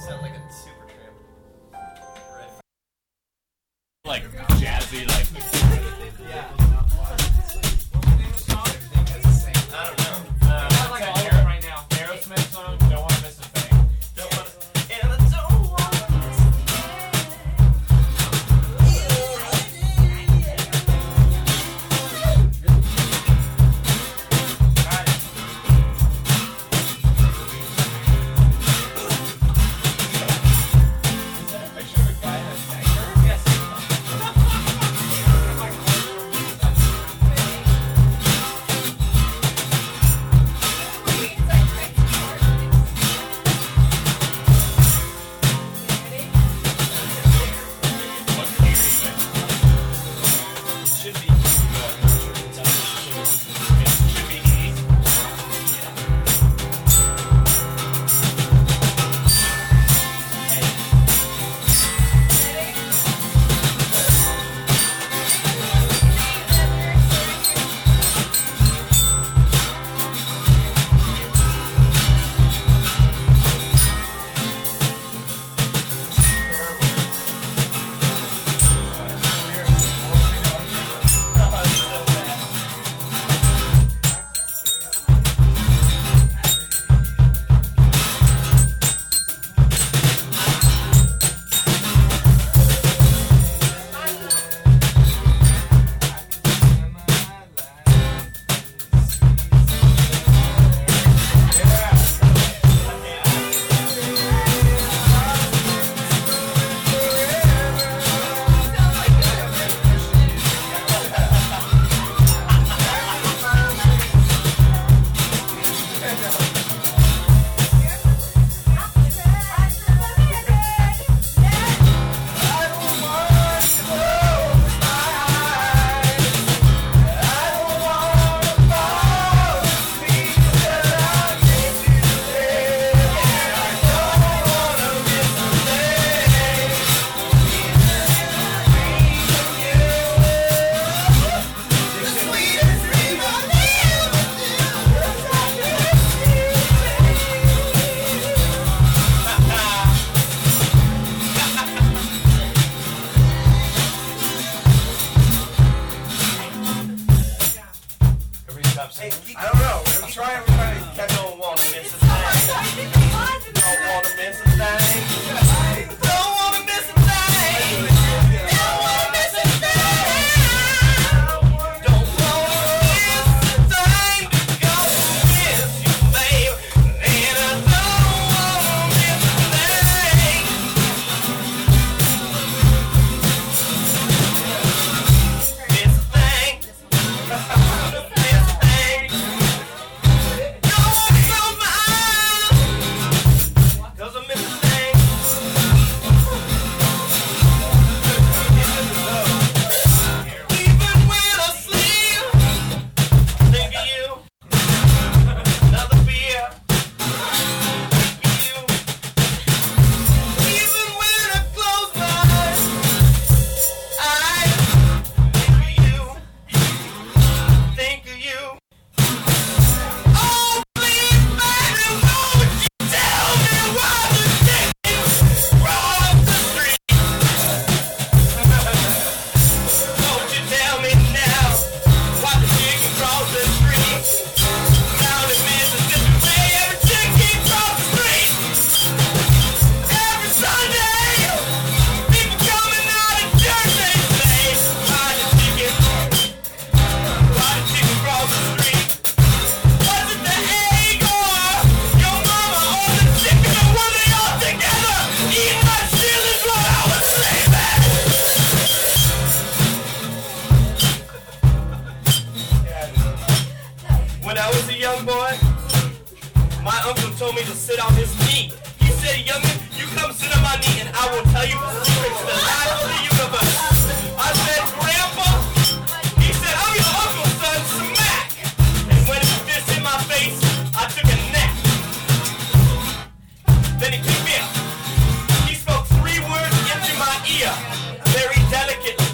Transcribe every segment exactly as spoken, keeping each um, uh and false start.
Sound like a super tramp. Like jazzy, like. Yeah. I don't know. Uh, I like it's all an of them right now. Aerosmith song. Don't want to miss a thing. Don't want to. And I don't want to miss a I don't know. I'm trying, I'm trying to catch on. Wanna miss a thing. Don't wanna miss a thing. Don't wanna miss a thing. Don't wanna miss a thing. Don't wanna miss a thing. Gonna miss you, babe. And I don't wanna miss a thing. Miss a thing. Miss a thing. When I was a young boy, my uncle told me to sit on his knee. He said, youngin', you come sit on my knee and I will tell you the secrets of the life of the universe. I said, Grandpa, he said, I'm your uncle, son, smack. And when he fist in my face, I took a nap. Then he picked me up. He spoke three words into my ear, very delicately.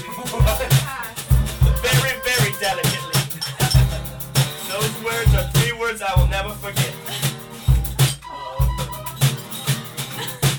Very, very delicately. Those words are three words I will never forget.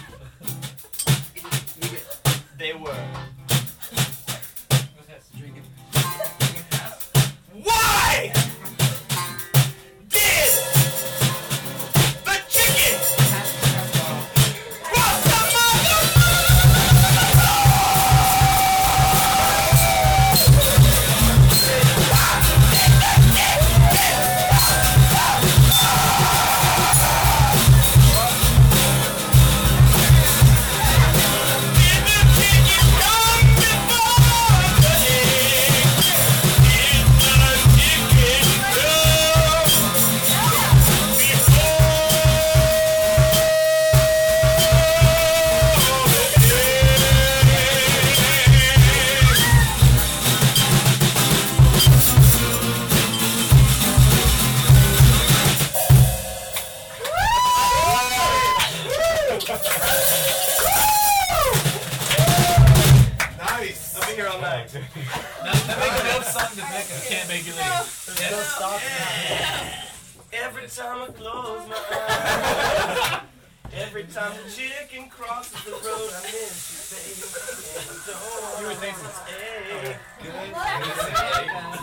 be here all night. That make a dope song to pick up. Can't make you leave. There's no stopping. Every time I close my eyes, every time the chicken crosses the road, I miss you, baby. And don't You were thinking. stay. Good.